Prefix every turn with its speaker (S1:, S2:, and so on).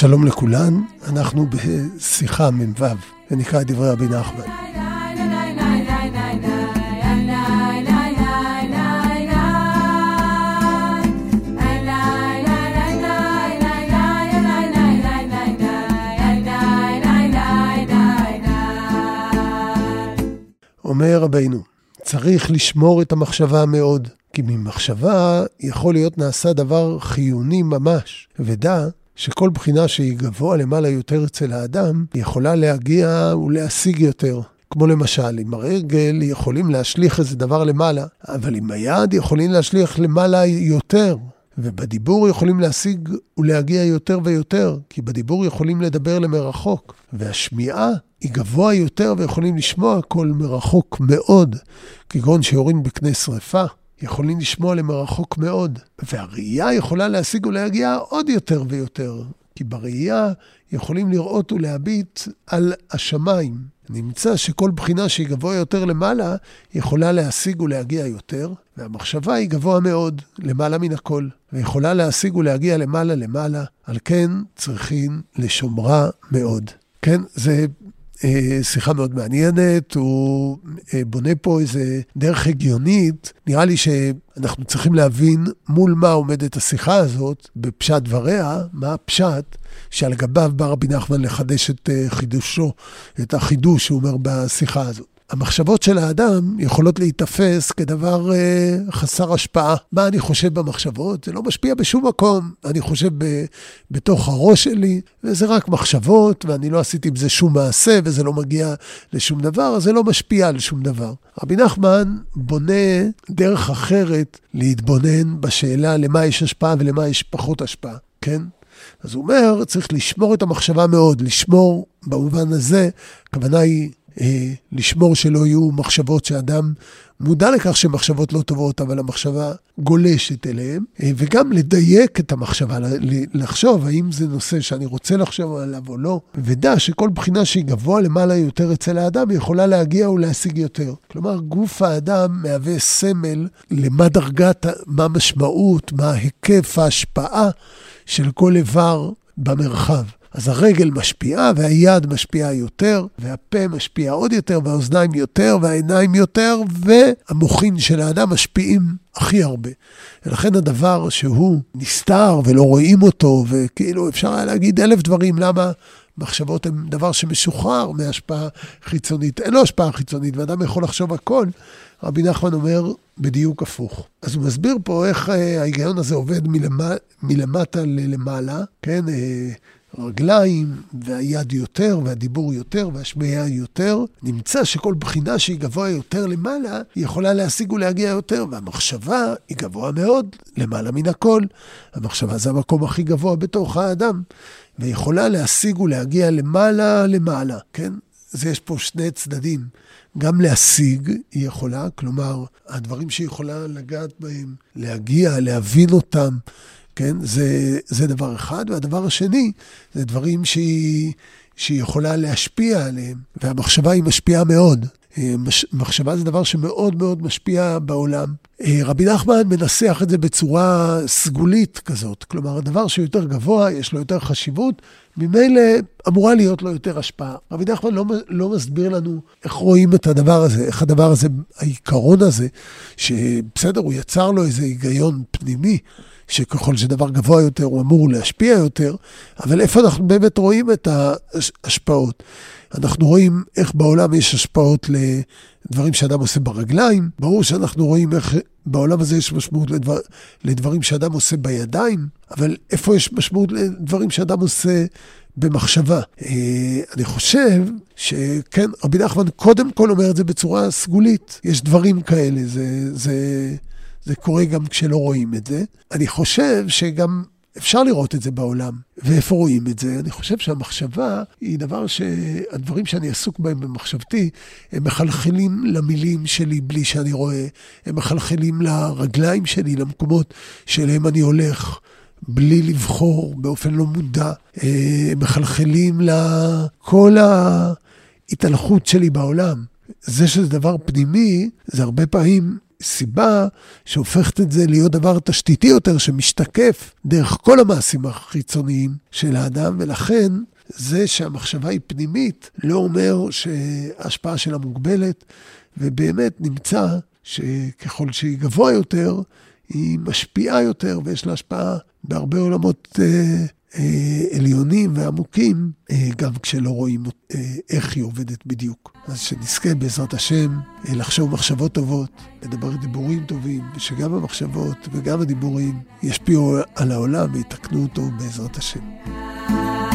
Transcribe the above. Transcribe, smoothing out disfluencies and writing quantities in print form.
S1: שלום לכולן, אנחנו בשיחה מ"ו, ונקרא את דברי רבי נחמן. אומר רבינו, צריך לשמור את המחשבה מאוד, כי ממחשבה יכול להיות נעשה דבר חיוני ממש, ודע שכל בחינה שהיא גבוה למעלה יותר אצל האדם, יכולה להגיע ולהשיג יותר. כמו למשל, עם הרגל יכולים להשליך איזה דבר למעלה, אבל עם היד יכולים להשליך למעלה יותר. ובדיבור יכולים להשיג ולהגיע יותר ויותר, כי בדיבור יכולים לדבר למרחוק. והשמיעה היא גבוה יותר ויכולים לשמוע קול מרחוק מאוד, כגון שיורים בקנה שריפה. יכולים לשמוע למרחוק מאוד, והראייה יכולה להשיג ולהגיע עוד יותר ויותר, כי בראייה יכולים לראות ולהביט על השמיים. נמצא שכל בחינה שהיא גבוה יותר למעלה, יכולה להשיג ולהגיע יותר, והמחשבה היא גבוה מאוד, למעלה מן הכל, ויכולה להשיג ולהגיע למעלה, על כן צריכים לשומרה מאוד. כן, זה שיחה מאוד מעניינת, הוא בונה פה איזה דרך הגיונית, נראה לי שאנחנו צריכים להבין מול מה עומדת השיחה הזאת, בפשט דבריה, מה הפשט, שעל גביו בא רבי נחמן לחדש את חידושו, את החידוש שהוא אומר בשיחה הזאת. המחשבות של האדם יכולות להתאפס כדבר חסר השפעה. מה אני חושב במחשבות? זה לא משפיע בשום מקום. אני חושב בתוך הראש שלי, וזה רק מחשבות, ואני לא עשיתי עם זה שום מעשה, וזה לא מגיע לשום דבר, אז זה לא משפיע על שום דבר. רבי נחמן בונה דרך אחרת להתבונן בשאלה למה יש השפעה ולמה יש פחות השפעה. כן? אז הוא אומר, צריך לשמור את המחשבה מאוד. לשמור במובן הזה, הכוונה היא לשמור שלא יהיו מחשבות שאדם מודע לכך שמחשבות לא טובות, אבל המחשבה גולשת אליהם, וגם לדייק את המחשבה, לחשוב האם זה נושא שאני רוצה לחשוב עליו או לא, ודע שכל בחינה שהיא גבוה למעלה יותר אצל האדם, יכולה להגיע ולהשיג יותר. כלומר, גוף האדם מהווה סמל למה דרגת, מה משמעות, מה היקף ההשפעה של כל איבר במרחב. אז הרגל משפיעה, והיד משפיעה יותר, והפה משפיע עוד יותר, והאוזניים יותר, והעיניים יותר, והמוחין של האדם משפיעים הכי הרבה. ולכן הדבר שהוא נסתר ולא רואים אותו, וכאילו אפשר היה להגיד 1000 דברים, למה מחשבות הן דבר שמשוחרר מהשפעה חיצונית. אין לו השפעה חיצונית, ואדם יכול לחשוב הכל. רבי נחמן אומר בדיוק הפוך. אז הוא מסביר פה איך ההיגיון הזה עובד מלמטה ללמעלה, כן? רגליים, והיד יותר, והדיבור יותר, והשמיעה יותר. נמצא שכל בחינה שהיא גבוה יותר למעלה, היא יכולה להשיג ולהגיע יותר, והמחשבה היא גבוה מאוד, למעלה מן הכל. המחשבה זה המקום הכי גבוה בתוך האדם, ויכולה להשיג ולהגיע למעלה, כן? אז יש פה שני צדדים. גם להשיג היא יכולה, כלומר, הדברים שהיא יכולה לגעת בהם, להגיע, להבין אותם, כן? זה דבר אחד, והדבר השני, זה דברים שהיא יכולה להשפיע עליהם, והמחשבה היא משפיעה מאוד. מחשבה זה דבר שמאוד מאוד משפיע בעולם. רבי נחמן מנסח את זה בצורה סגולית כזאת, כלומר, הדבר שיותר גבוה, יש לו יותר חשיבות, ממילא אמורה להיות לו יותר השפעה. רבי נחמן לא מסביר לנו איך רואים את הדבר הזה, איך הדבר הזה, העיקרון הזה, שבסדר, הוא יצר לו איזה היגיון פנימי, שככל שדבר גבוה יותר הוא אמור להשפיע יותר, אבל איפה אנחנו באמת רואים את ההשפעות? אנחנו רואים איך בעולם יש השפעות לדברים שאדם עושה ברגליים, ברור שאנחנו רואים איך בעולם הזה יש משמעות לדברים שאדם עושה בידיים, אבל איפה יש משמעות לדברים שאדם עושה במחשבה? אני חושב שכן, רבי נחמן קודם כל אומר את זה בצורה סגולית. יש דברים כאלה, זה קורה גם כשלא רואים את זה. אני חושב שגם אפשר לראות את זה בעולם. ואיפה רואים את זה? אני חושב שהמחשבה היא דבר שהדברים שאני עסוק בהם במחשבתי, הם מחלחלים למילים שלי בלי שאני רואה, הם מחלחלים לרגליים שלי, למקומות שלהם אני הולך, בלי לבחור, באופן לא מודע. הם מחלחלים לכל ההתהלכות שלי בעולם. זה שזה דבר פנימי, זה הרבה פעמים סיבה שהופכת את זה להיות דבר תשתיתי יותר, שמשתקף דרך כל המעשים החיצוניים של האדם, ולכן זה שהמחשבה היא פנימית לא אומר שההשפעה שלה מוגבלת, ובאמת נמצא שככל שהיא גבוה יותר, היא משפיעה יותר, ויש לה השפעה בהרבה עולמות עליונים ועמוקים, גם כשלא רואים איך היא עובדת בדיוק. אז שנזכה בעזרת השם לחשוב מחשבות טובות, לדבר דיבורים טובים, ושגם המחשבות וגם הדיבורים ישפיעו על העולם ויתקנו אותו בעזרת השם.